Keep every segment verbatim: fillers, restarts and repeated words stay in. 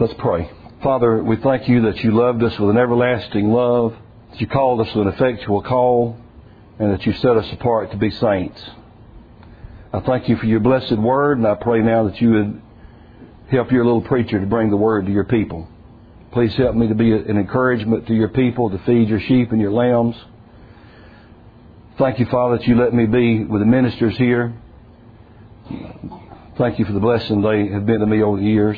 Let's pray. Father, we thank you that you loved us with an everlasting love, that you called us with an effectual call, and that you set us apart to be saints. I thank you for your blessed word, and I pray now that you would help your little preacher to bring the word to your people. Please help me to be an encouragement to your people, to feed your sheep and your lambs. Thank you, Father, that you let me be with the ministers here. Thank you for the blessing they have been to me over the years.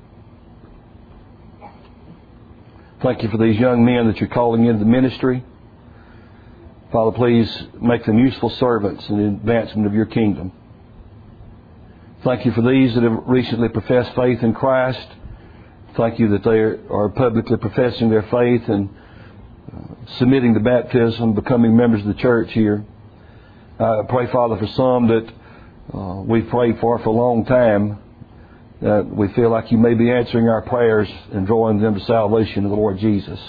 Thank you for these young men that you're calling into the ministry. Father, please make them useful servants in the advancement of your kingdom. Thank you for these that have recently professed faith in Christ. Thank you that they are publicly professing their faith and submitting to baptism, becoming members of the church here. I pray, Father, for some that uh, we've prayed for for a long time, that we feel like you may be answering our prayers and drawing them to salvation of the Lord Jesus.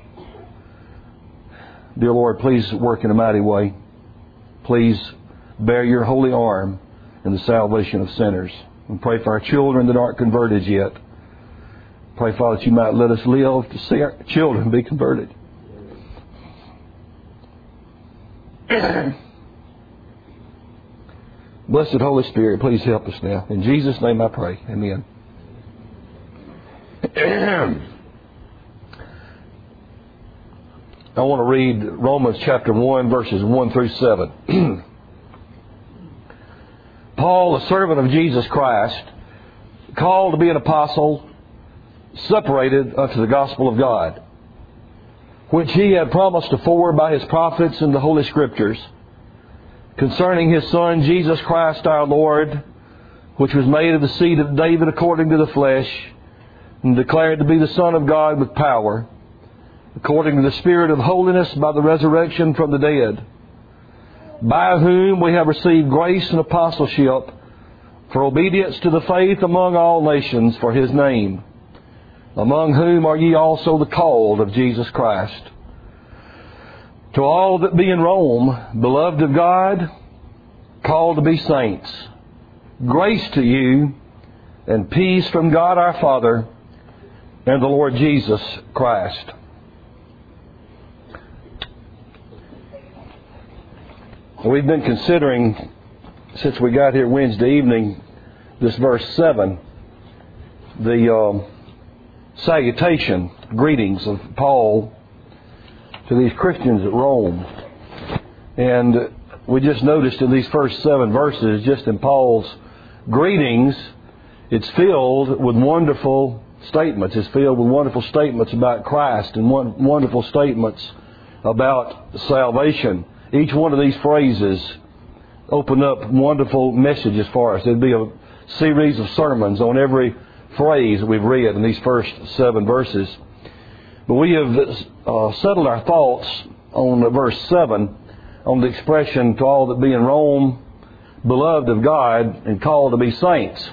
Dear Lord, please work in a mighty way. Please bear your holy arm in the salvation of sinners. And pray for our children that aren't converted yet. Pray, Father, that you might let us live to see our children be converted. Blessed Holy Spirit, please help us now. In Jesus' name I pray. Amen. I want to read Romans chapter one, verses one through seven. Paul, a servant of Jesus Christ, called to be an apostle, separated unto the gospel of God, which he had promised afore by his prophets in the Holy Scriptures, concerning his Son, Jesus Christ our Lord, which was made of the seed of David according to the flesh, and declared to be the Son of God with power, according to the Spirit of holiness by the resurrection from the dead, by whom we have received grace and apostleship for obedience to the faith among all nations for his name, among whom are ye also the called of Jesus Christ. To all that be in Rome, beloved of God, called to be saints, grace to you and peace from God our Father and the Lord Jesus Christ. We've been considering, since we got here Wednesday evening, this verse seven, the uh, salutation, greetings of Paul to these Christians at Rome. And we just noticed in these first seven verses, just in Paul's greetings, it's filled with wonderful statements. It's filled with wonderful statements about Christ and wonderful statements about salvation. Each one of these phrases open up wonderful messages for us. There'd be a series of sermons on every phrase that we've read in these first seven verses. But we have uh, settled our thoughts on verse seven, on the expression, to all that be in Rome, beloved of God, and called to be saints.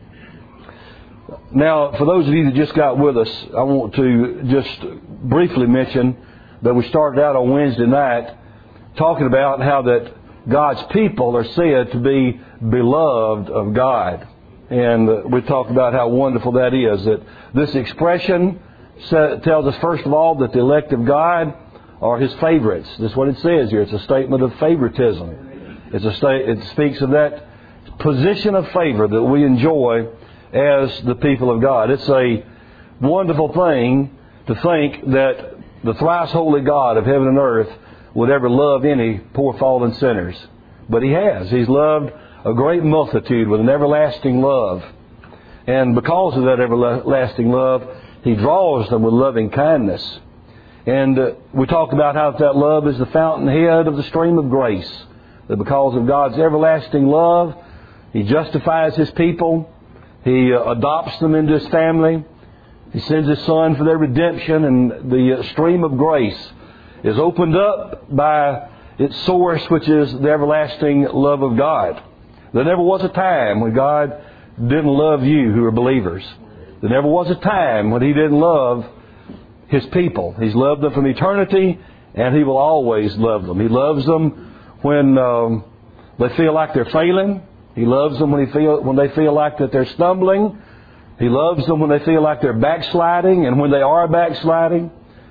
Now, for those of you that just got with us, I want to just briefly mention that we started out on Wednesday night talking about how that God's people are said to be beloved of God. And we talked about how wonderful that is, that this expression tells us, first of all, that the elect of God are his favorites. That's what it says here. It's a statement of favoritism. It's a sta- it speaks of that position of favor that we enjoy as the people of God. It's a wonderful thing to think that the thrice holy God of heaven and earth would ever love any poor fallen sinners. But he has. He's loved a great multitude with an everlasting love. And because of that everlasting love, he draws them with loving kindness. And uh, we talked about how that love is the fountainhead of the stream of grace. That because of God's everlasting love, he justifies his people. He uh, adopts them into his family. He sends his Son for their redemption. And the uh, stream of grace is opened up by its source, which is the everlasting love of God. There never was a time when God didn't love you who are believers. There never was a time when he didn't love his people. He's loved them from eternity, and he will always love them. He loves them when um, they feel like they're failing. He loves them when, he feel, when they feel like that they're stumbling. He loves them when they feel like they're backsliding, and when they are backsliding,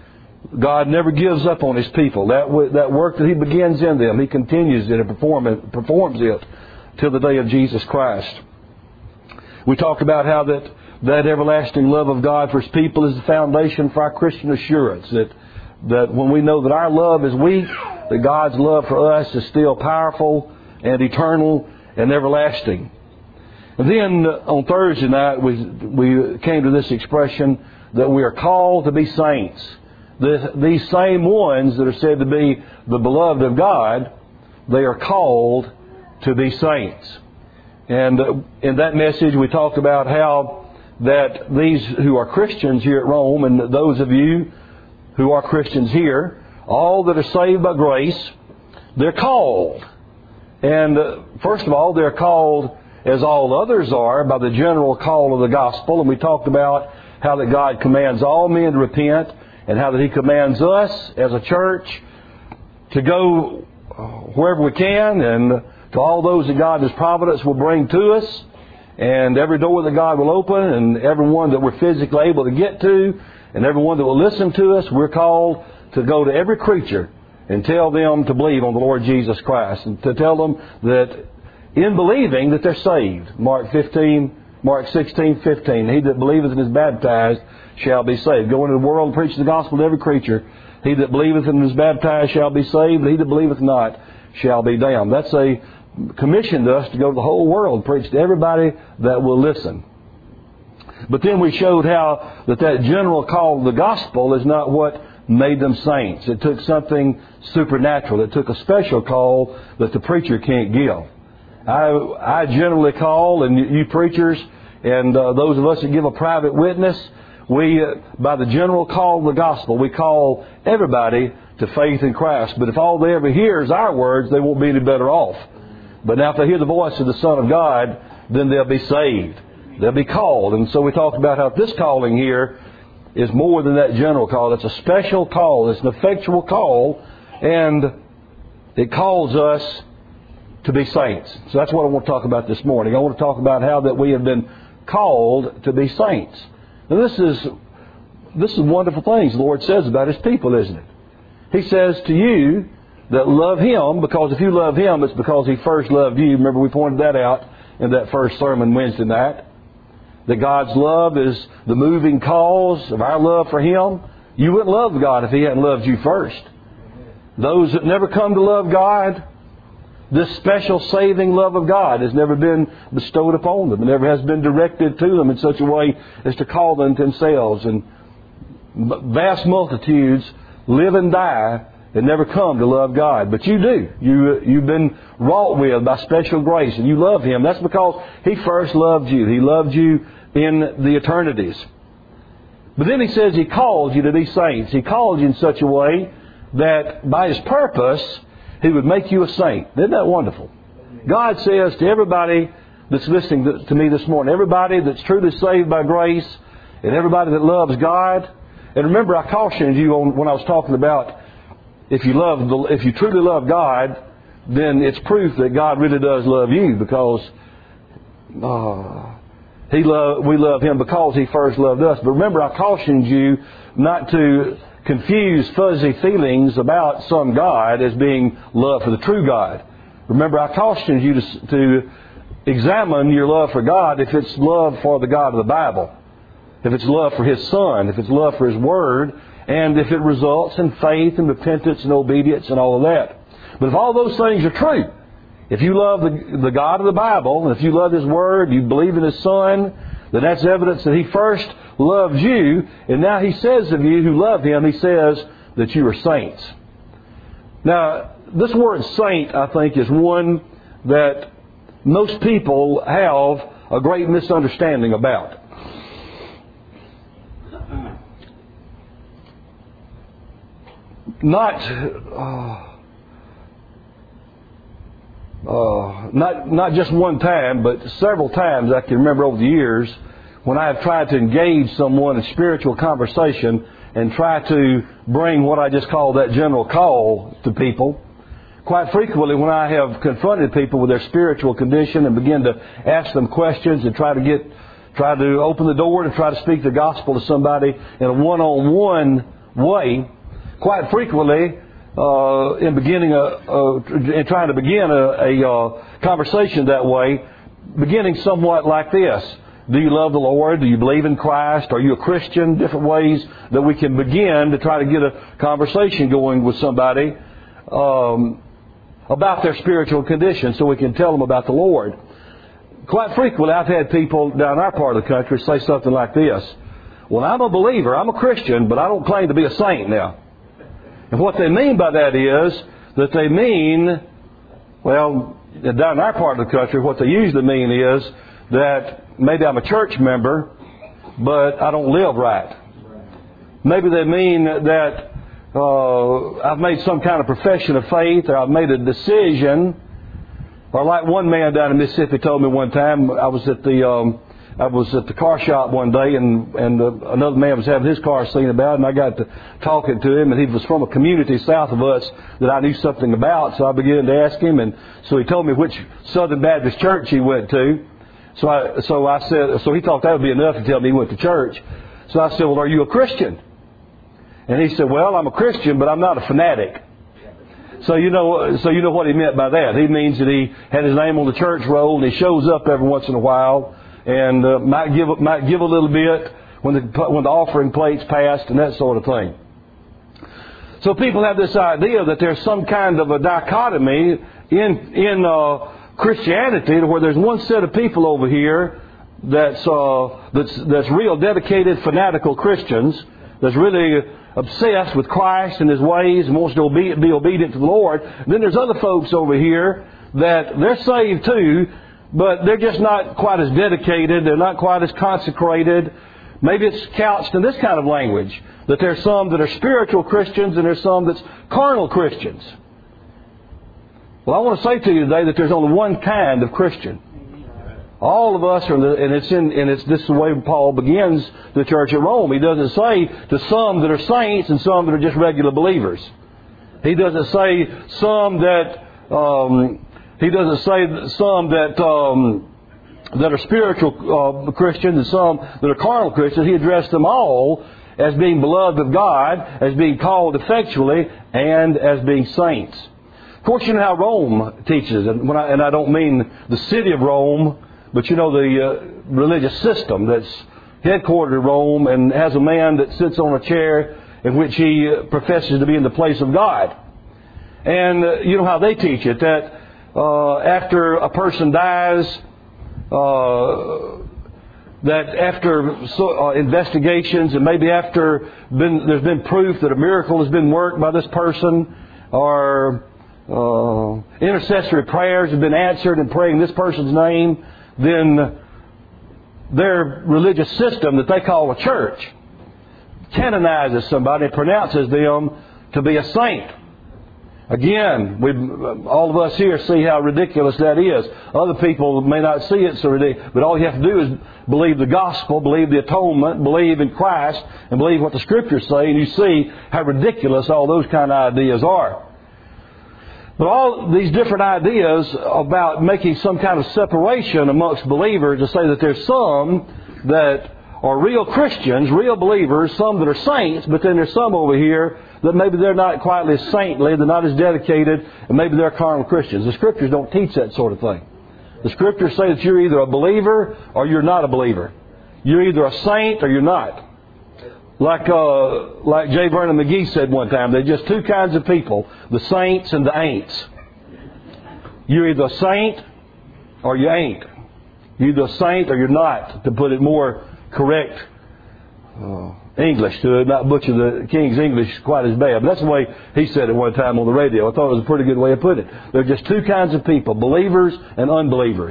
God never gives up on His people. That w- that work that He begins in them, He continues it and perform it, performs it till the day of Jesus Christ. We talked about how that, that everlasting love of God for His people is the foundation for our Christian assurance. That, that when we know that our love is weak, that God's love for us is still powerful and eternal and everlasting. And then uh, on Thursday night, we, we came to this expression that we are called to be saints. The, these same ones that are said to be the beloved of God, they are called to be saints. And uh, in that message we talked about how that these who are Christians here at Rome, and those of you who are Christians here, all that are saved by grace, they're called. And uh, first of all, they're called, as all others are, by the general call of the gospel. And we talked about how that God commands all men to repent, and how that He commands us as a church to go wherever we can, and to all those that God in His providence will bring to us, and every door that God will open, and everyone that we're physically able to get to, and everyone that will listen to us, we're called to go to every creature and tell them to believe on the Lord Jesus Christ, and to tell them that in believing that they're saved. Mark fifteen, Mark sixteen, fifteen. He that believeth and is baptized shall be saved. Go into the world and preach the gospel to every creature. He that believeth and is baptized shall be saved. He that believeth not shall be damned. That's a commission to us to go to the whole world and preach to everybody that will listen. But then we showed how that that general call of the gospel is not what made them saints. It took something supernatural. It took a special call that the preacher can't give. I, I generally call, and you preachers and uh, those of us that give a private witness, we, uh, by the general call of the gospel, we call everybody to faith in Christ. But if all they ever hear is our words, they won't be any better off. But now if they hear the voice of the Son of God, then they'll be saved. They'll be called. And so we talked about how this calling here is more than that general call. It's a special call. It's an effectual call. And it calls us to be saints. So that's what I want to talk about this morning. I want to talk about how that we have been called to be saints. Now this is this is wonderful things the Lord says about His people, isn't it? He says to you that love Him, because if you love Him, it's because He first loved you. Remember, we pointed that out in that first sermon Wednesday night. That God's love is the moving cause of our love for Him. You wouldn't love God if He hadn't loved you first. Those that never come to love God, this special saving love of God has never been bestowed upon them. It never has been directed to them in such a way as to call them to themselves. And vast multitudes live and die and never come to love God. But you do. You, you've been wrought with by special grace, and you love Him. That's because He first loved you. He loved you in the eternities. But then He says He called you to be saints. He called you in such a way that by His purpose, He would make you a saint. Isn't that wonderful? God says to everybody that's listening to me this morning, everybody that's truly saved by grace, and everybody that loves God. And remember, I cautioned you on, when I was talking about if you love, the, if you truly love God, then it's proof that God really does love you, because uh, He love, we love Him because He first loved us. But remember, I cautioned you not to confuse fuzzy feelings about some God as being love for the true God. Remember, I cautioned you to, to examine your love for God if it's love for the God of the Bible, if it's love for His Son, if it's love for His Word, and if it results in faith and repentance and obedience and all of that. But if all those things are true, if you love the, the God of the Bible, and if you love His Word, you believe in His Son, then that's evidence that He first loved you, and now He says of you who love Him, He says that you are saints. Now, this word saint, I think, is one that most people have a great misunderstanding about. Not, uh, uh, not, not just one time, but several times I can remember over the years when I have tried to engage someone in spiritual conversation and try to bring what I just call that general call to people. Quite frequently when I have confronted people with their spiritual condition and begin to ask them questions and try to get try to open the door to try to speak the gospel to somebody in a one-on-one way, quite frequently, uh, in beginning a, a, in trying to begin a, a uh, conversation that way, beginning somewhat like this. Do you love the Lord? Do you believe in Christ? Are you a Christian? Different ways that we can begin to try to get a conversation going with somebody um, about their spiritual condition so we can tell them about the Lord. Quite frequently, I've had people down our part of the country say something like this. Well, I'm a believer, I'm a Christian, but I don't claim to be a saint now. And what they mean by that is that they mean, well, down in our part of the country, what they usually mean is that maybe I'm a church member, but I don't live right. Maybe they mean that uh, I've made some kind of profession of faith, or I've made a decision. Or like one man down in Mississippi told me one time, I was at the um, I was at the car shop one day, and and uh, another man was having his car seen about, and I got to talking to him, and he was from a community south of us that I knew something about, so I began to ask him, and so he told me which Southern Baptist church he went to. So I so I said, so he thought that would be enough to tell me he went to church. So I said, well, are you a Christian? And he said, well, I'm a Christian, but I'm not a fanatic. So you know, so you know what he meant by that. He means that he had his name on the church roll, and he shows up every once in a while, and uh, might give might give a little bit when the when the offering plate's passed, and that sort of thing. So people have this idea that there's some kind of a dichotomy in in uh, Christianity, where there's one set of people over here that's uh, that's that's real dedicated, fanatical Christians that's really obsessed with Christ and His ways and wants to be, be obedient to the Lord. Then there's other folks over here that they're saved too, but they're just not quite as dedicated. They're not quite as consecrated. Maybe it's couched in this kind of language, that there's some that are spiritual Christians and there's some that's carnal Christians. Well, I want to say to you today that there's only one kind of Christian. All of us are, the, and it's in, and it's this is the way Paul begins the church at Rome. He doesn't say to some that are saints and some that are just regular believers. He doesn't say some that um, he doesn't say some that um, that are spiritual uh, Christians and some that are carnal Christians. He addressed them all as being beloved of God, as being called effectually, and as being saints. Of course, you know how Rome teaches, and when I, and I don't mean the city of Rome. But you know the uh, religious system that's headquartered in Rome and has a man that sits on a chair in which he professes to be in the place of God. And uh, you know how they teach it, that uh, after a person dies, uh, that after so, uh, investigations and maybe after been, there's been proof that a miracle has been worked by this person, or uh, intercessory prayers have been answered in praying this person's name, then their religious system that they call a church canonizes somebody and pronounces them to be a saint. Again, we all of us here see how ridiculous that is. Other people may not see it so ridiculous, but all you have to do is believe the gospel, believe the atonement, believe in Christ, and believe what the Scriptures say, and you see how ridiculous all those kind of ideas are. But all these different ideas about making some kind of separation amongst believers, to say that there's some that are real Christians, real believers, some that are saints, but then there's some over here that maybe they're not quite as saintly, they're not as dedicated, and maybe they're carnal Christians. The Scriptures don't teach that sort of thing. The Scriptures say that you're either a believer or you're not a believer. You're either a saint or you're not. Like uh, like J. Vernon McGee said one time, there's just two kinds of people, the saints and the ain'ts. You're either a saint or you ain't. You're either a saint or you're not, to put it more correct uh, English, to not butcher the King's English quite as bad. But that's the way he said it one time on the radio. I thought it was a pretty good way to put it. There are just two kinds of people, believers and unbelievers.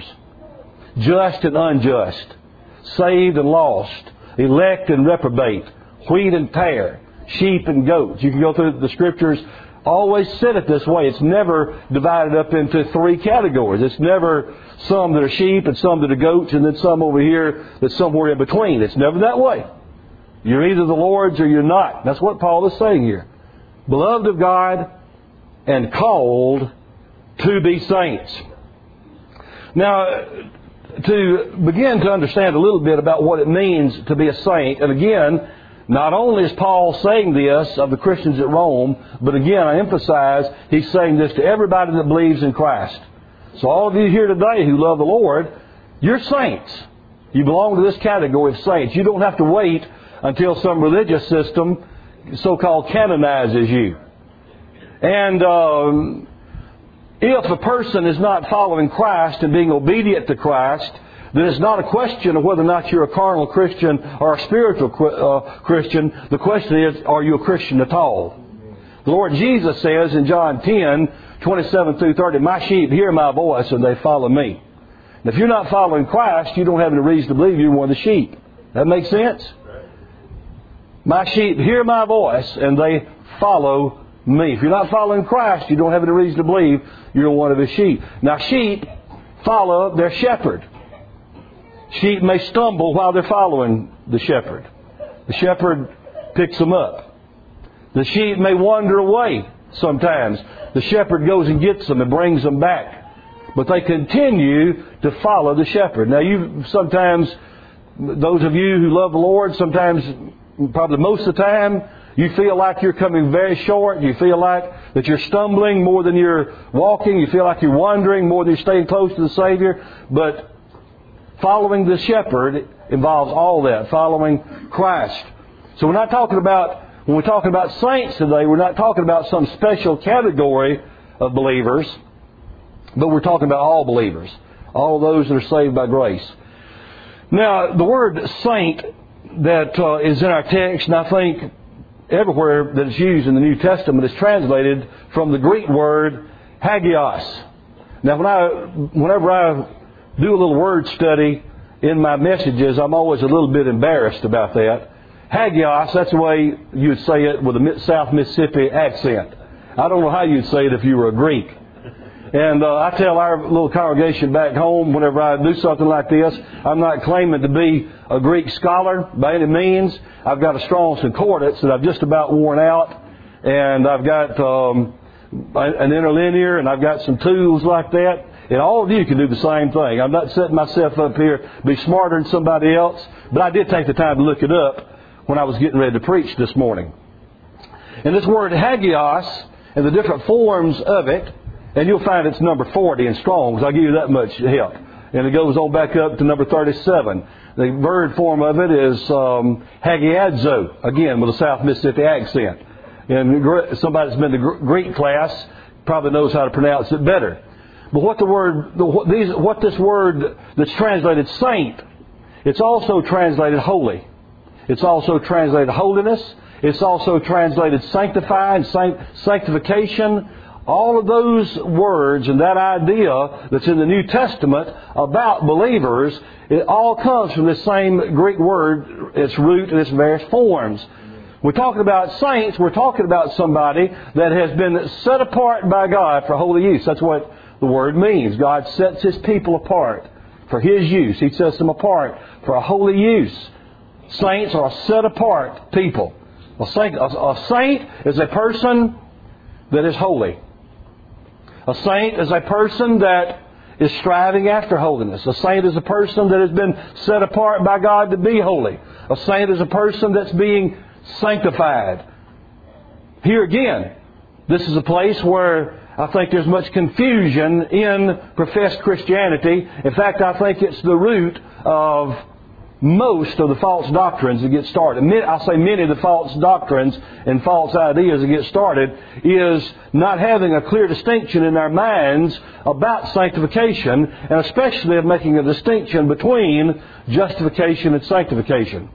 Just and unjust. Saved and lost. Elect and reprobate. Wheat and tare, sheep and goats. You can go through the Scriptures, always said it this way. It's never divided up into three categories. It's never some that are sheep and some that are goats and then some over here that's somewhere in between. It's never that way. You're either the Lord's or you're not. That's what Paul is saying here. Beloved of God and called to be saints. Now, to begin to understand a little bit about what it means to be a saint, and again, not only is Paul saying this of the Christians at Rome, but again, I emphasize, he's saying this to everybody that believes in Christ. So all of you here today who love the Lord, you're saints. You belong to this category of saints. You don't have to wait until some religious system so-called canonizes you. And um, if a person is not following Christ and being obedient to Christ, then it's not a question of whether or not you're a carnal Christian or a spiritual uh, Christian. The question is, are you a Christian at all? The Lord Jesus says in John ten, twenty-seven through thirty, "My sheep hear my voice and they follow me." And if you're not following Christ, you don't have any reason to believe you're one of the sheep. That makes sense? My sheep hear my voice and they follow me. If you're not following Christ, you don't have any reason to believe you're one of his sheep. Now, sheep follow their shepherd. Sheep may stumble while they're following the shepherd. The shepherd picks them up. The sheep may wander away sometimes. The shepherd goes and gets them and brings them back. But they continue to follow the shepherd. Now, you sometimes, those of you who love the Lord, sometimes, probably most of the time, you feel like you're coming very short. You feel like that you're stumbling more than you're walking. You feel like you're wandering more than you're staying close to the Savior. But following the shepherd involves all that, following Christ. So we're not talking about, when we're talking about saints today, we're not talking about some special category of believers, but we're talking about all believers, all those that are saved by grace. Now, the word saint that uh, is in our text, and I think everywhere that it's used in the New Testament, is translated from the Greek word hagios. Now, when I, whenever I do a little word study in my messages, I'm always a little bit embarrassed about that. Hagios, that's the way you would say it with a South Mississippi accent. I don't know how you'd say it if you were a Greek. And uh, I tell our little congregation back home, whenever I do something like this, I'm not claiming to be a Greek scholar by any means. I've got a strong concordance that I've just about worn out. And I've got um, an interlinear, and I've got some tools like that. And all of you can do the same thing. I'm not setting myself up here to be smarter than somebody else, but I did take the time to look it up when I was getting ready to preach this morning. And this word hagios and the different forms of it, and you'll find it's number forty in Strong's. I'll give you that much help. And it goes on back up to number thirty-seven. The verb form of it is um, hagiadzo, again with a South Mississippi accent. And somebody that's been to Greek class probably knows how to pronounce it better. But what the word, what, these, what this word that's translated saint, it's also translated holy. It's also translated holiness. It's also translated sanctify and sanctification. All of those words and that idea that's in the New Testament about believers, it all comes from this same Greek word, its root and its various forms. We're talking about saints. We're talking about somebody that has been set apart by God for holy use. That's what the word means. God sets His people apart for His use. He sets them apart for a holy use. Saints are a set apart people. A saint, a, a saint is a person that is holy. A saint is a person that is striving after holiness. A saint is a person that has been set apart by God to be holy. A saint is a person that's being sanctified. Here again, this is a place where I think there's much confusion in professed Christianity. In fact, I think it's the root of most of the false doctrines that get started. I'll say many of the false doctrines and false ideas that get started is not having a clear distinction in our minds about sanctification, and especially of making a distinction between justification and sanctification.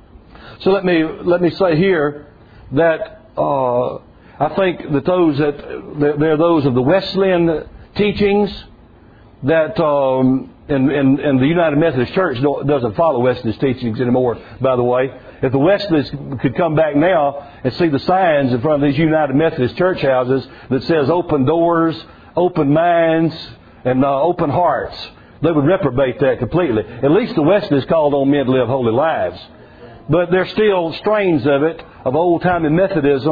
So let me let me say here that uh, I think that those that they're those of the Wesleyan teachings that um, and, and, and the United Methodist Church don't, doesn't follow Wesley's teachings anymore, by the way. If the Wesleys could come back now and see the signs in front of these United Methodist church houses that says open doors, open minds, and uh, open hearts, they would reprobate that completely. At least the Wesleys called on men to live holy lives. But there's still strains of it, of old-timey Methodism,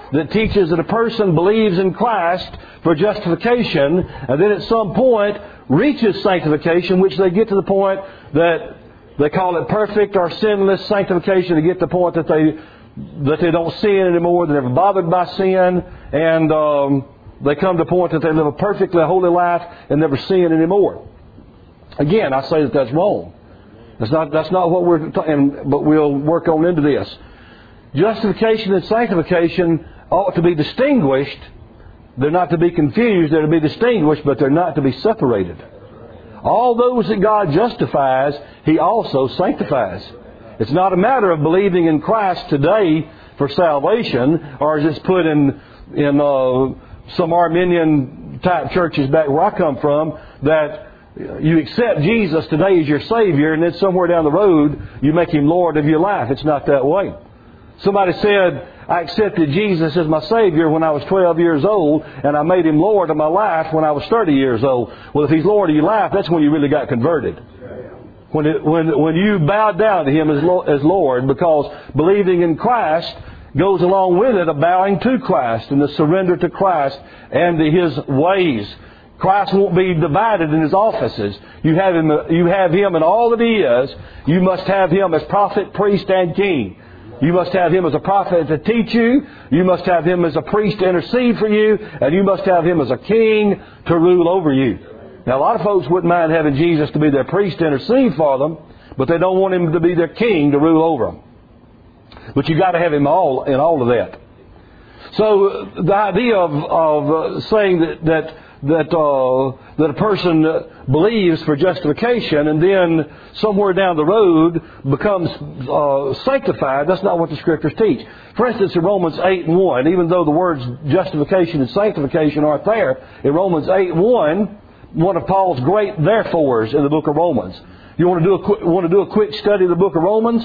that teaches that a person believes in Christ for justification, and then at some point reaches sanctification, which they get to the point that they call it perfect or sinless sanctification. They get to the point that they that they don't sin anymore, they're never bothered by sin, and um, they come to the point that they live a perfectly holy life and never sin anymore. Again, I say that that's wrong. That's not that's not what we're talking, but we'll work on into this. Justification and sanctification ought to be distinguished. They're not to be confused. They're to be distinguished, but they're not to be separated. All those that God justifies, He also sanctifies. It's not a matter of believing in Christ today for salvation, or as it's put in in uh, some Arminian type churches back where I come from, that you accept Jesus today as your Savior, and then somewhere down the road you make Him Lord of your life. It's not that way. Somebody said, I accepted Jesus as my Savior when I was twelve years old, and I made Him Lord of my life when I was thirty years old. Well, if He's Lord of your life, that's when you really got converted. When it, when when you bowed down to Him as as Lord, because believing in Christ goes along with it a bowing to Christ and the surrender to Christ and to His ways. Christ won't be divided in His offices. You have Him. You have Him in all that He is. You must have Him as prophet, priest, and king. You must have Him as a prophet to teach you. You must have Him as a priest to intercede for you. And you must have Him as a king to rule over you. Now, a lot of folks wouldn't mind having Jesus to be their priest to intercede for them, but they don't want Him to be their king to rule over them. But you've got to have Him all in all of that. So the idea of, of uh, saying that that that uh, that a person believes for justification and then somewhere down the road becomes uh, sanctified, that's not what the Scriptures teach. For instance, in Romans eight and one, even though the words justification and sanctification aren't there, in Romans eight and one, one of Paul's great therefores in the book of Romans. You want to do a quick, want to do a quick study of the book of Romans?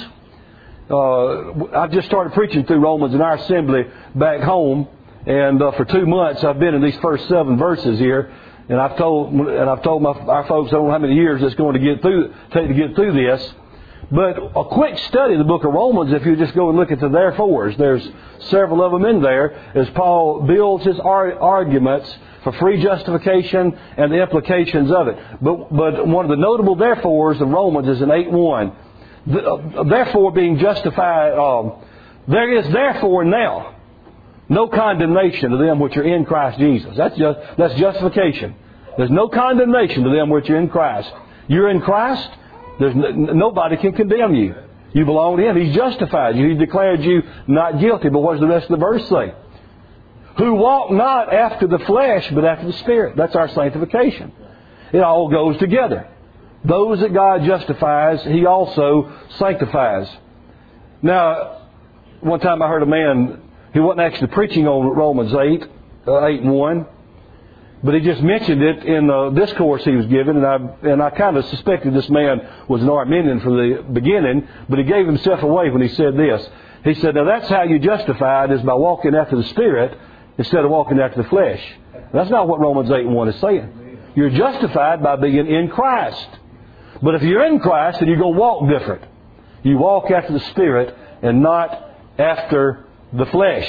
Uh, I've just started preaching through Romans in our assembly back home. And uh, for two months, I've been in these first seven verses here, and I've told and I've told my, our folks I don't know how many years it's going to get through take to get through this. But a quick study of the book of Romans, if you just go and look at the therefores, there's several of them in there as Paul builds his ar- arguments for free justification and the implications of it. But but one of the notable therefores of Romans is in eight one. The, uh, therefore, being justified, uh, there is therefore now no condemnation to them which are in Christ Jesus. That's just, that's justification. There's no condemnation to them which are in Christ. You're in Christ, there's n- nobody can condemn you. You belong to Him. He's justified you. He declared you not guilty. But what does the rest of the verse say? Who walk not after the flesh, but after the Spirit. That's our sanctification. It all goes together. Those that God justifies, He also sanctifies. Now, one time I heard a man, he wasn't actually preaching on Romans eight, uh, eight and one, but he just mentioned it in a discourse he was giving, and I and I kind of suspected this man was an Arminian from the beginning, but he gave himself away when he said this. He said, now that's how you justified, is by walking after the Spirit instead of walking after the flesh. That's not what Romans eight and one is saying. You're justified by being in Christ. But if you're in Christ, then you're going to walk different. You walk after the Spirit and not after the flesh.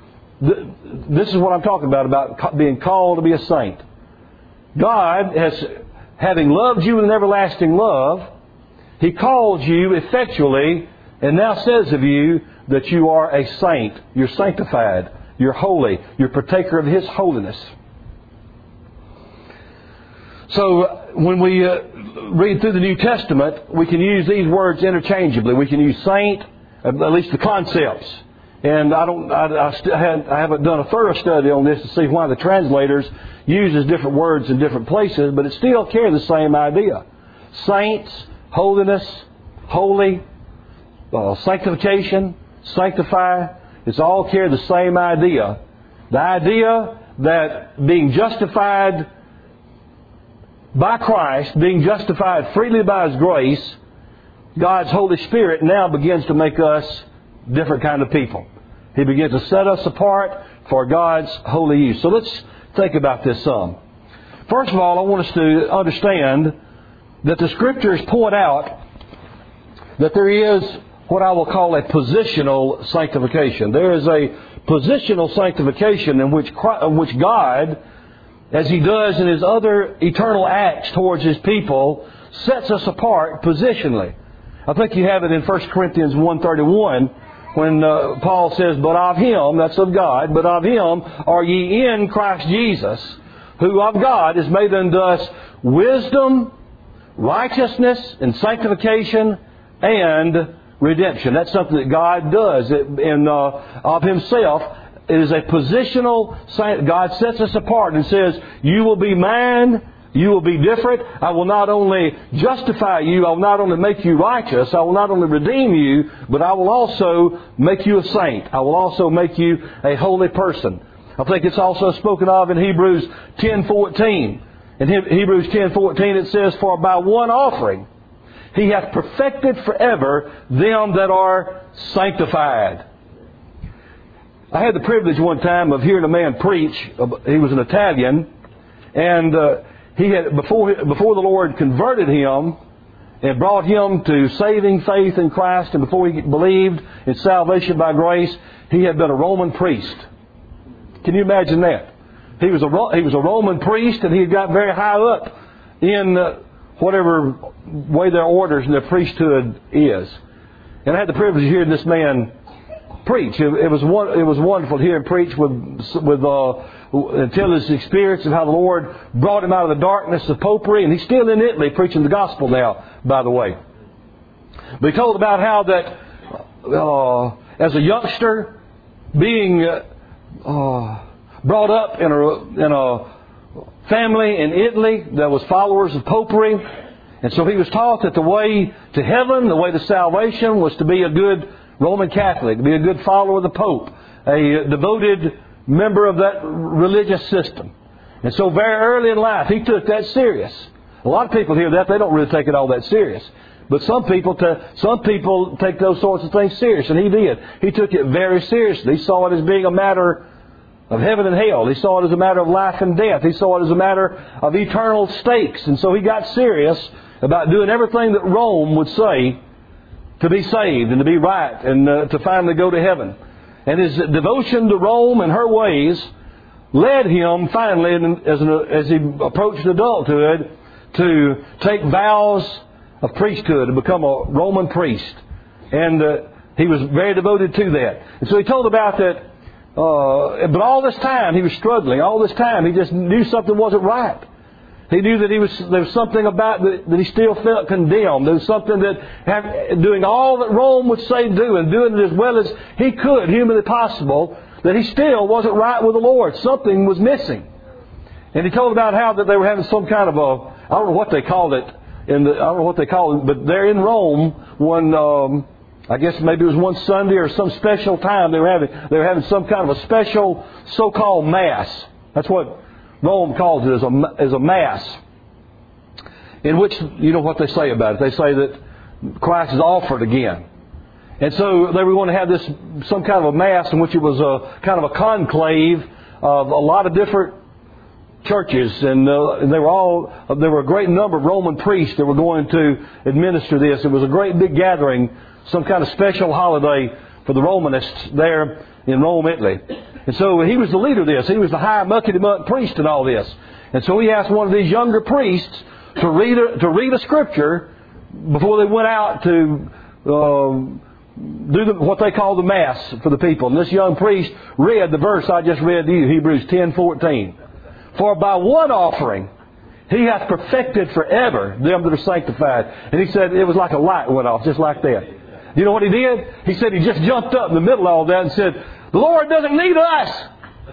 This is what I'm talking about, about being called to be a saint. God has, having loved you with an everlasting love, He calls you effectually and now says of you that you are a saint. You're sanctified. You're holy. You're partaker of His holiness. So when we uh, read through the New Testament, we can use these words interchangeably. We can use saint, at least the concepts. And I don't, I, I, st- I haven't done a thorough study on this to see why the translators uses different words in different places, but it still carries the same idea. Saints, holiness, holy, uh, sanctification, sanctify. It's all carry the same idea. The idea that being justified by Christ, being justified freely by His grace, God's Holy Spirit now begins to make us different kind of people. He begins to set us apart for God's holy use. So let's think about this some. First of all, I want us to understand that the Scriptures point out that there is what I will call a positional sanctification. There is a positional sanctification in which Christ, in which God, as He does in His other eternal acts towards His people, sets us apart positionally. I think you have it in First Corinthians one thirty-one when uh, Paul says, "But of Him," that's of God, "but of Him are ye in Christ Jesus, who of God is made unto us wisdom, righteousness, and sanctification, and redemption." That's something that God does in uh, of Himself. It is a positional. God sets us apart and says, "You will be mine. You will be different. I will not only justify you, I will not only make you righteous, I will not only redeem you, but I will also make you a saint. I will also make you a holy person." I think it's also spoken of in Hebrews ten fourteen. In Hebrews ten fourteen it says, "For by one offering He hath perfected forever them that are sanctified." I had the privilege one time of hearing a man preach. He was an Italian, and uh, he had before before the Lord converted him and brought him to saving faith in Christ, and before he believed in salvation by grace, he had been a Roman priest. Can you imagine that? He was a he was a Roman priest, and he had got very high up in uh, whatever way their orders and their priesthood is. And I had the privilege of hearing this man preach. It, it was one, it was wonderful to hear him preach with with uh, tell his experience of how the Lord brought him out of the darkness of popery, and he's still in Italy preaching the gospel now, by the way. But he told about how that uh, as a youngster, being uh, brought up in a in a family in Italy that was followers of popery, and so he was taught that the way to heaven, the way to salvation, was to be a good Roman Catholic, to be a good follower of the Pope, a devoted member of that religious system. And so very early in life, he took that serious. A lot of people hear that, they don't really take it all that serious. But some people, t- some people take those sorts of things serious, and he did. He took it very seriously. He saw it as being a matter of heaven and hell. He saw it as a matter of life and death. He saw it as a matter of eternal stakes. And so he got serious about doing everything that Rome would say to be saved and to be right and uh, to finally go to heaven. And his devotion to Rome and her ways led him finally, as, an, as he approached adulthood, to take vows of priesthood and become a Roman priest. And uh, he was very devoted to that. And so he told about that. Uh, but all this time he was struggling. All this time he just knew something wasn't right. He knew that he was there was something about that, that he still felt condemned. There was something that, have, doing all that Rome would say do and doing it as well as he could, humanly possible, that he still wasn't right with the Lord. Something was missing. And he told about how that they were having some kind of a, I don't know what they called it, in the, I don't know what they called it, but there in Rome, one, um, I guess maybe it was one Sunday or some special time, they were having they were having some kind of a special so-called Mass. That's what Rome calls it, as a, as a Mass, in which, you know what they say about it. They say that Christ is offered again. And so they were going to have this, some kind of a Mass in which it was a kind of a conclave of a lot of different churches. And, uh, and they were all, there were a great number of Roman priests that were going to administer this. It was a great big gathering, some kind of special holiday for the Romanists there in Rome, Italy. And so he was the leader of this. He was the high muckety-muck priest in all this. And so he asked one of these younger priests to read a, to read a scripture before they went out to uh, do the, what they call the Mass for the people. And this young priest read the verse I just read to you, Hebrews ten fourteen. "For by one offering He hath perfected forever them that are sanctified." And he said it was like a light went off, just like that. You know what he did? He said he just jumped up in the middle of all that and said, "The Lord doesn't need us."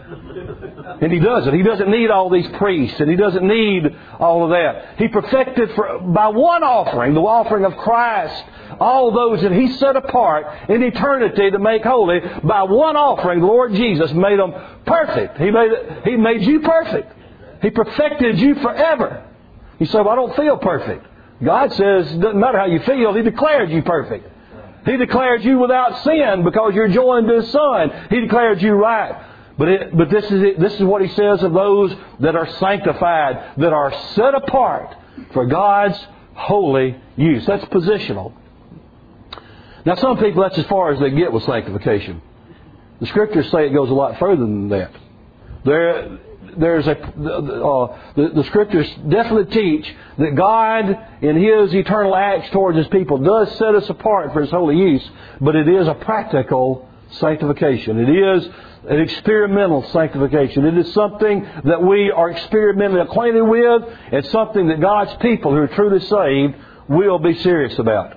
And He doesn't. He doesn't need all these priests, and He doesn't need all of that. He perfected for, by one offering, the offering of Christ, all those that He set apart in eternity to make holy. By one offering, the Lord Jesus made them perfect. He made, he made you perfect. He perfected you forever. You say, "Well, I don't feel perfect." God says it doesn't matter how you feel. He declared you perfect. He declared you without sin because you're joined to His Son. He declared you right. But it, but this is it, this is what He says of those that are sanctified, that are set apart for God's holy use. That's positional. Now, some people, that's as far as they get with sanctification. The Scriptures say it goes a lot further than that. There, there's a uh, the, the Scriptures definitely teach that God, in His eternal acts towards His people, does set us apart for His holy use, but it is a practical sanctification. It is an experimental sanctification. It is something that we are experimentally acquainted with, and something that God's people who are truly saved will be serious about.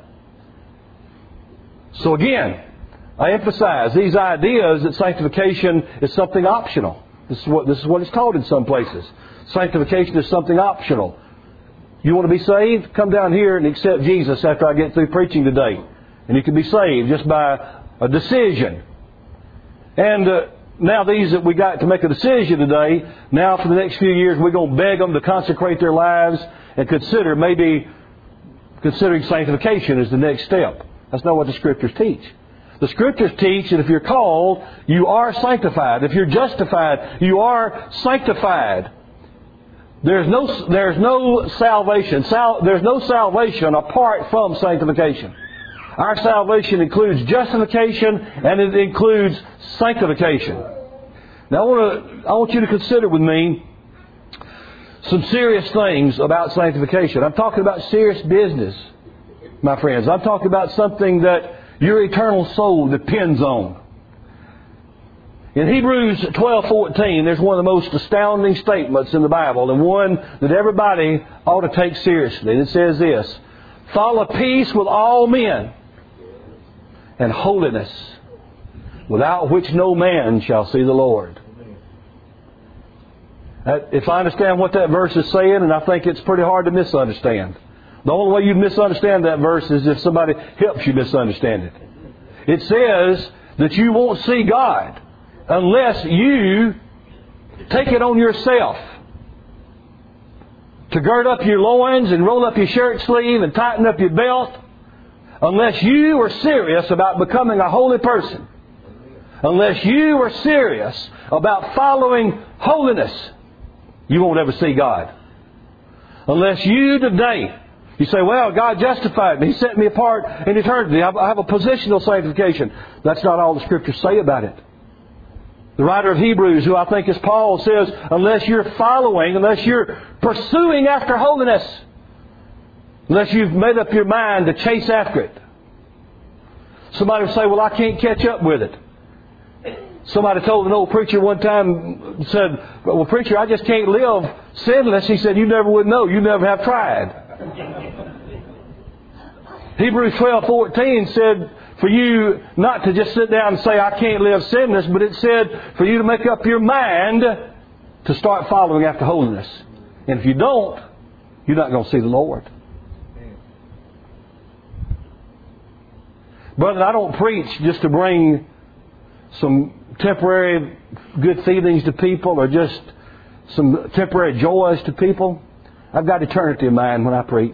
So again, I emphasize these ideas that sanctification is something optional. This is what, this is what it's taught in some places. Sanctification is something optional. You want to be saved? Come down here and accept Jesus after I get through preaching today. And you can be saved just by a decision. And uh, now these that we got to make a decision today, now for the next few years we're going to beg them to consecrate their lives and consider maybe considering sanctification as the next step. That's not what the Scriptures teach. The Scriptures teach that if you're called, you are sanctified. If you're justified, you are sanctified. There's no, there's no salvation. Sal, there's no salvation apart from sanctification. Our salvation includes justification and it includes sanctification. Now I want to, I want you to consider with me some serious things about sanctification. I'm talking about serious business, my friends. I'm talking about something that your eternal soul depends on. In Hebrews twelve fourteen, there's one of the most astounding statements in the Bible, and one that everybody ought to take seriously. And it says this: "Follow peace with all men, and holiness, without which no man shall see the Lord." If I understand what that verse is saying, and I think it's pretty hard to misunderstand. The only way you misunderstand that verse is if somebody helps you misunderstand it. It says that you won't see God unless you take it on yourself to gird up your loins and roll up your shirt sleeve and tighten up your belt. Unless you are serious about becoming a holy person. Unless you are serious about following holiness, you won't ever see God. Unless you today, you say, well, God justified me. He set me apart in eternity. I have a positional sanctification. That's not all the Scriptures say about it. The writer of Hebrews, who I think is Paul, says, unless you're following, unless you're pursuing after holiness, unless you've made up your mind to chase after it. Somebody will say, well, I can't catch up with it. Somebody told an old preacher one time, said, well, preacher, I just can't live sinless. He said, you never would know. You never have tried. Hebrews twelve fourteen said for you not to just sit down and say, I can't live sinless, but it said for you to make up your mind to start following after holiness. And if you don't, you're not going to see the Lord. Brother, I don't preach just to bring some temporary good feelings to people or just some temporary joys to people. I've got eternity in mind when I preach.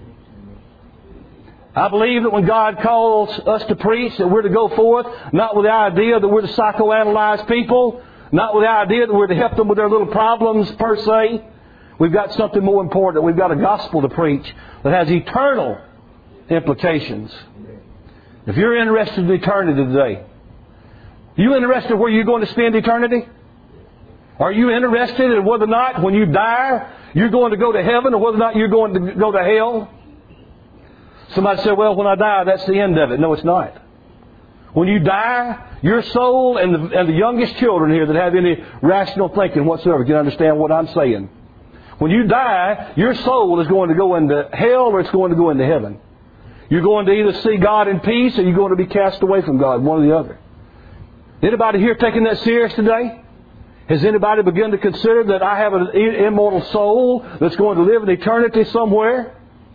I believe that when God calls us to preach, that we're to go forth, not with the idea that we're to psychoanalyze people, not with the idea that we're to help them with their little problems per se. We've got something more important. We've got a gospel to preach that has eternal implications. If you're interested in eternity today, are you interested in where you're going to spend eternity? Are you interested in whether or not when you die, you're going to go to heaven or whether or not you're going to go to hell? Somebody said, well, when I die, that's the end of it. No, it's not. When you die, your soul and the, and the youngest children here that have any rational thinking whatsoever can understand what I'm saying. When you die, your soul is going to go into hell or it's going to go into heaven. You're going to either see God in peace or you're going to be cast away from God, one or the other. Anybody here taking that serious today? Has anybody begun to consider that I have an immortal soul that's going to live in eternity somewhere?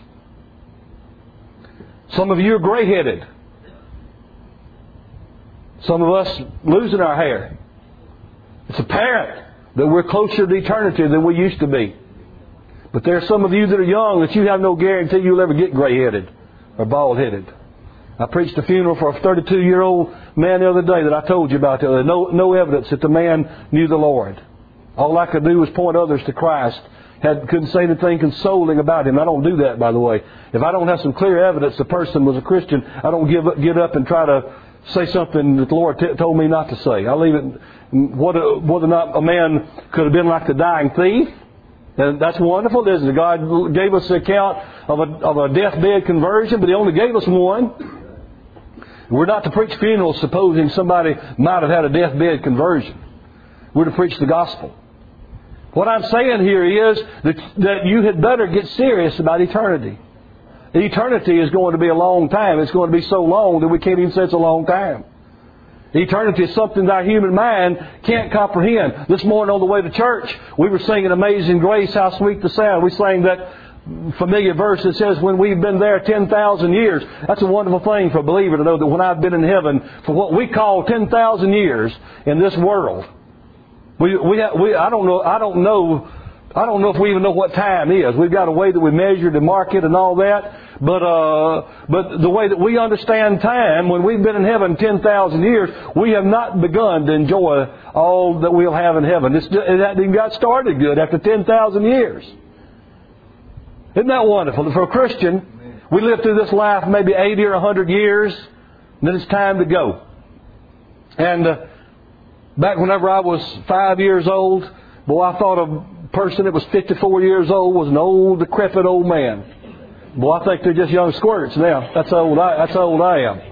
Some of you are gray-headed. Some of us losing our hair. It's apparent that we're closer to eternity than we used to be. But there are some of you that are young that you have no guarantee you'll ever get gray-headed or bald-headed. I preached a funeral for a thirty-two-year-old man the other day that I told you about. There was no, no evidence that the man knew the Lord. All I could do was point others to Christ had, couldn't say anything consoling about him. I don't do that, by the way. If I don't have some clear evidence the person was a Christian, I don't give up, get up and try to say something that the Lord t- told me not to say. I leave it, whether, whether or not a man could have been like the dying thief. And that's wonderful, isn't it? God gave us the account of a, of a deathbed conversion, but He only gave us one. We're not to preach funerals supposing somebody might have had a deathbed conversion. We're to preach the gospel. What I'm saying here is that, that you had better get serious about eternity. Eternity is going to be a long time. It's going to be so long that we can't even say it's a long time. Eternity is something that our human mind can't comprehend. This morning on the way to church, we were singing Amazing Grace, How Sweet the Sound. We sang that familiar verse that says, when we've been there ten thousand years. That's a wonderful thing for a believer to know that when I've been in heaven for what we call ten thousand years in this world. We, we, we, I don't know, I don't know, I don't know if we even know what time is. We've got a way that we measure and mark it and all that. But, uh, but the way that we understand time, when we've been in heaven ten thousand years, we have not begun to enjoy all that we'll have in heaven. It's, it hasn't even got started good after ten thousand years. Isn't that wonderful? For a Christian, we live through this life maybe eighty or a hundred years, and then it's time to go. And uh, back whenever I was five years old, boy, I thought a person that was fifty-four years old was an old, decrepit old man. Boy, I think they're just young squirts now. That's how old I, that's how old I am.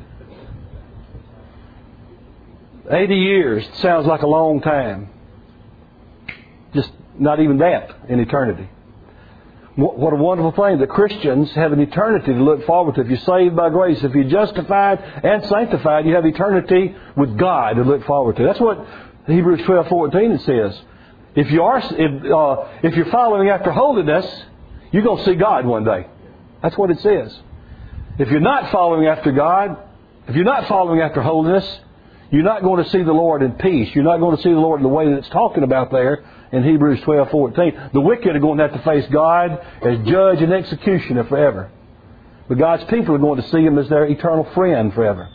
eighty years sounds like a long time. Just not even that in eternity. What a wonderful thing that Christians have an eternity to look forward to. If you're saved by grace, if you're justified and sanctified, you have eternity with God to look forward to. That's what Hebrews twelve fourteen says. If you are, if, uh, if you're following after holiness, you're going to see God one day. That's what it says. If you're not following after God, if you're not following after holiness, you're not going to see the Lord in peace. You're not going to see the Lord in the way that it's talking about there in Hebrews twelve fourteen. The wicked are going to have to face God as judge and executioner forever. But God's people are going to see Him as their eternal friend forever.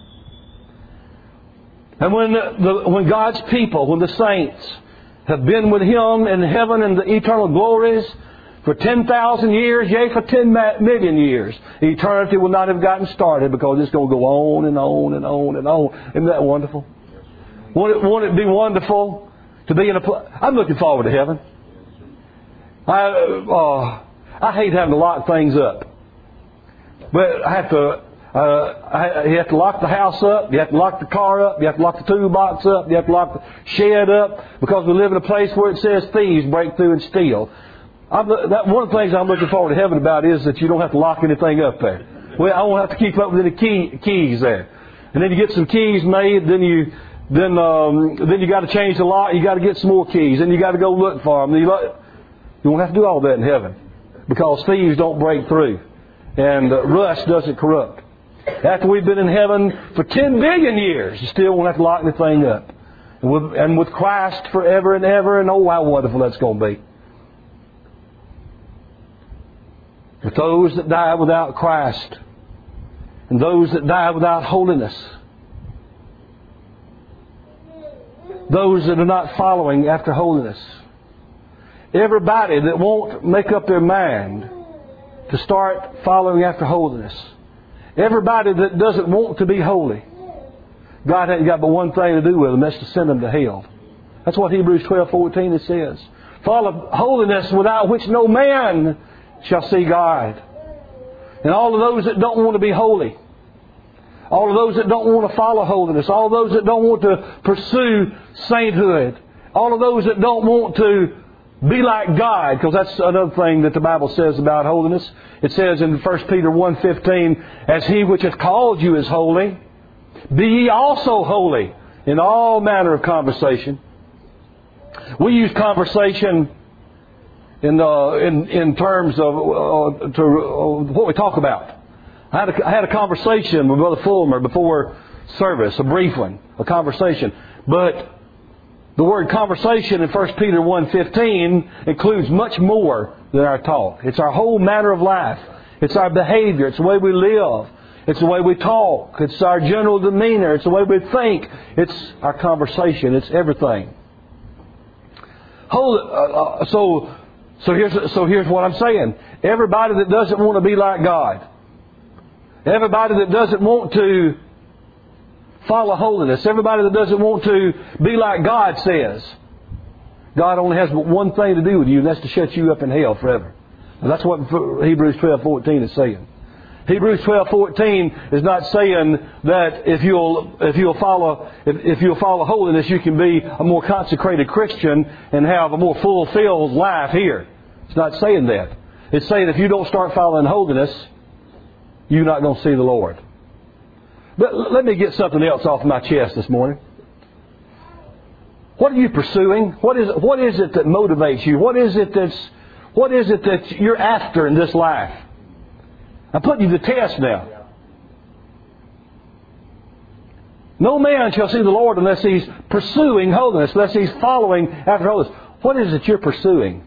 And when, the, when God's people, when the saints have been with Him in heaven in the eternal glories for ten thousand years, yea, for ten million years, eternity will not have gotten started because it's going to go on and on and on and on. Isn't that wonderful? Won't it, won't it be wonderful to be in a place? I'm looking forward to heaven. I, uh, I hate having to lock things up. But I have to, uh, I, you have to lock the house up, you have to lock the car up, you have to lock the toolbox up, you have to lock the shed up, because we live in a place where it says thieves break through and steal. I'm, that, one of the things I'm looking forward to heaven about is that you don't have to lock anything up there. Well, I won't have to keep up with any key, keys there. And then you get some keys made, then you then um, then you got to change the lock, you got to get some more keys, then you got to go look for them. You, you won't have to do all that in heaven, because thieves don't break through, and uh, rust doesn't corrupt. After we've been in heaven for ten billion years, you still won't have to lock anything up. And with, and with Christ forever and ever, and oh, how wonderful that's going to be. But those that die without Christ, and those that die without holiness, those that are not following after holiness, everybody that won't make up their mind to start following after holiness, everybody that doesn't want to be holy, God hasn't got but one thing to do with them, that's to send them to hell. That's what Hebrews twelve fourteen it says. Follow holiness, without which no man shall see God. And all of those that don't want to be holy, all of those that don't want to follow holiness, all of those that don't want to pursue sainthood, all of those that don't want to be like God, because that's another thing that the Bible says about holiness. It says in First Peter one fifteen, as He which hath called you is holy, be ye also holy in all manner of conversation. We use conversation in uh, in in terms of uh, to, uh, what we talk about. I had, a, I had a conversation with Brother Fulmer before service, a brief one, a conversation. But the word conversation in First Peter one fifteen includes much more than our talk. It's our whole manner of life. It's our behavior. It's the way we live. It's the way we talk. It's our general demeanor. It's the way we think. It's our conversation. It's everything. Hold, uh, uh, so So here's, so here's what I'm saying. Everybody that doesn't want to be like God, everybody that doesn't want to follow holiness, everybody that doesn't want to be like God says, God only has but one thing to do with you, and that's to shut you up in hell forever. And that's what Hebrews twelve fourteen is saying. Hebrews twelve fourteen is not saying that if you'll if you'll follow if, if you'll follow holiness, you can be a more consecrated Christian and have a more fulfilled life here. It's not saying that. It's saying if you don't start following holiness, you're not going to see the Lord. But let me get something else off my chest this morning. What are you pursuing? What is what is it that motivates you? What is it that's what is it that you're after in this life? I'm putting you to the test now. No man shall see the Lord unless he's pursuing holiness, unless he's following after holiness. What is it you're pursuing?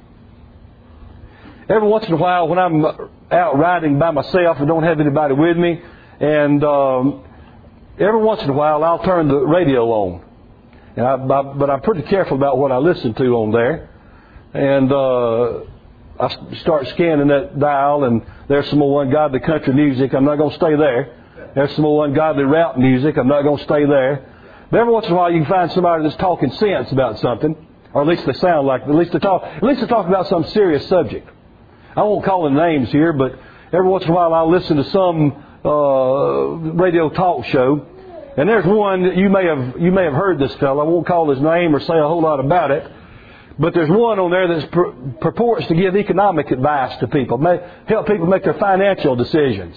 Every once in a while, when I'm out riding by myself and don't have anybody with me, and um, every once in a while I'll turn the radio on. And I, but I'm pretty careful about what I listen to on there. And uh, I start scanning that dial, and there's some more ungodly country music. I'm not going to stay there. There's some more ungodly rap music. I'm not going to stay there. But every once in a while, you can find somebody that's talking sense about something, or at least they sound like. At least they talk. At least they talk about some serious subject. I won't call them names here, but every once in a while, I'll listen to some uh, radio talk show. And there's one that you may have you may have heard this fellow. I won't call his name or say a whole lot about it. But there's one on there that pur- purports to give economic advice to people, may, help people make their financial decisions.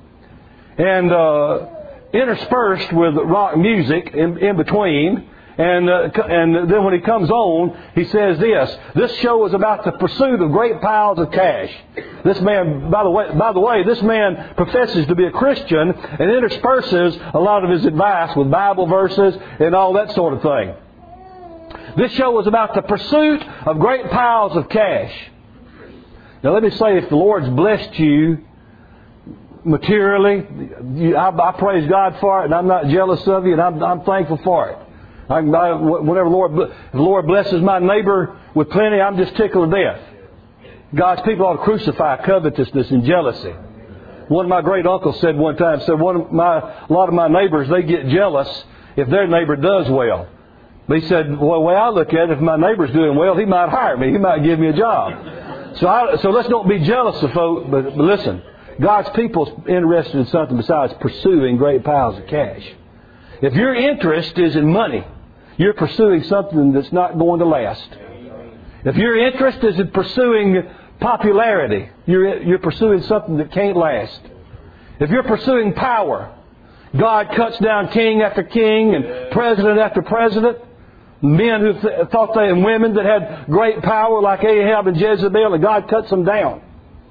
And uh, interspersed with rock music in, in between. And uh, and then when he comes on, he says this: this show is about the pursuit of great piles of cash. This man, by the way, by the way, this man professes to be a Christian and intersperses a lot of his advice with Bible verses and all that sort of thing. This show is about the pursuit of great piles of cash. Now, let me say, if the Lord's blessed you materially, you, I, I praise God for it, and I'm not jealous of you, and I'm, I'm thankful for it. I, I, whenever Lord, if the Lord blesses my neighbor with plenty, I'm just tickled to death. God's people ought to crucify covetousness and jealousy. One of my great uncles said one time, said one of my, a lot of my neighbors, they get jealous if their neighbor does well. But he said, well, the way I look at it, if my neighbor's doing well, he might hire me. He might give me a job. So I, so let's don't be jealous of folk, but, but listen, God's people's interested in something besides pursuing great piles of cash. If your interest is in money, you're pursuing something that's not going to last. If your interest is in pursuing popularity, you're, you're pursuing something that can't last. If you're pursuing power, God cuts down king after king and president after president. Men who th- thought they and women that had great power like Ahab and Jezebel, and God cuts them down.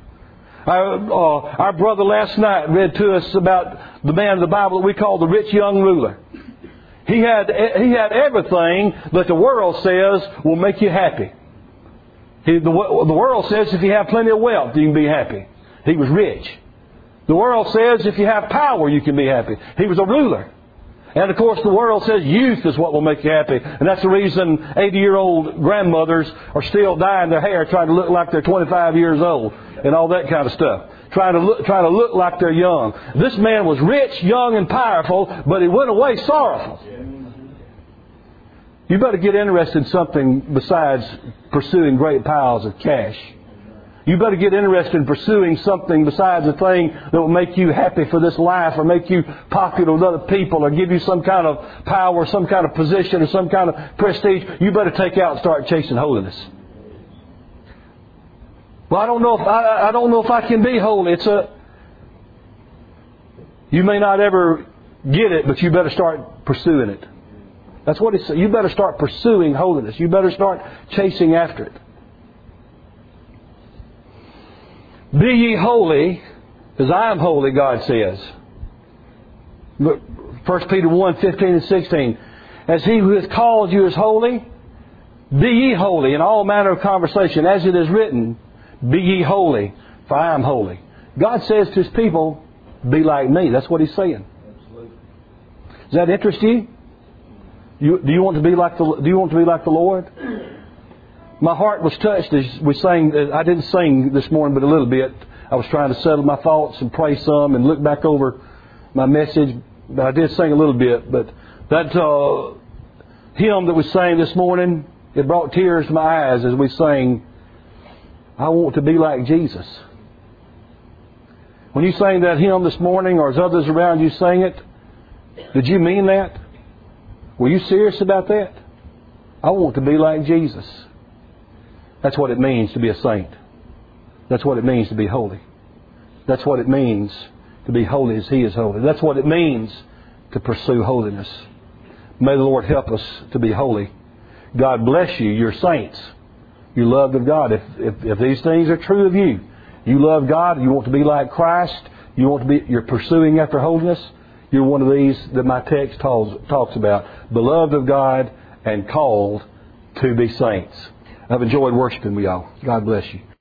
Our, uh, our brother last night read to us about the man in the Bible that we call the rich young ruler. He had he had everything that the world says will make you happy. He, the, the world says if you have plenty of wealth, you can be happy. He was rich. The world says if you have power, you can be happy. He was a ruler. And of course the world says youth is what will make you happy. And that's the reason eighty-year-old grandmothers are still dyeing their hair trying to look like they're twenty-five years old and all that kind of stuff. Trying to look, trying to look like they're young. This man was rich, young, and powerful, but he went away sorrowful. You better get interested in something besides pursuing great piles of cash. You better get interested in pursuing something besides a thing that will make you happy for this life, or make you popular with other people, or give you some kind of power, some kind of position, or some kind of prestige. You better take out and start chasing holiness. Well, I don't know if I, I don't know if I can be holy. It's a you may not ever get it, but you better start pursuing it. That's what it says. You better start pursuing holiness. You better start chasing after it. Be ye holy, as I am holy, God says. First Peter one, fifteen and sixteen. As he who has called you is holy, be ye holy in all manner of conversation, as it is written, be ye holy, for I am holy. God says to His people, be like me. That's what He's saying. Does that interest you? You, do you want to be like the Do you want to be like the Lord? My heart was touched as we sang. I didn't sing this morning, but a little bit. I was trying to settle my thoughts and pray some and look back over my message. But I did sing a little bit. But that uh, hymn that we sang this morning, it brought tears to my eyes as we sang, I want to be like Jesus. When you sang that hymn this morning, or as others around you sang it, did you mean that? Were you serious about that? I want to be like Jesus. That's what it means to be a saint. That's what it means to be holy. That's what it means to be holy as He is holy. That's what it means to pursue holiness. May the Lord help us to be holy. God bless you. You're saints. You're loved of God. If, if, if these things are true of you, you love God, you want to be like Christ, you want to be, you're pursuing after holiness, you're one of these that my text talks, talks about. Beloved of God and called to be saints. I've enjoyed worshiping with y'all. God bless you.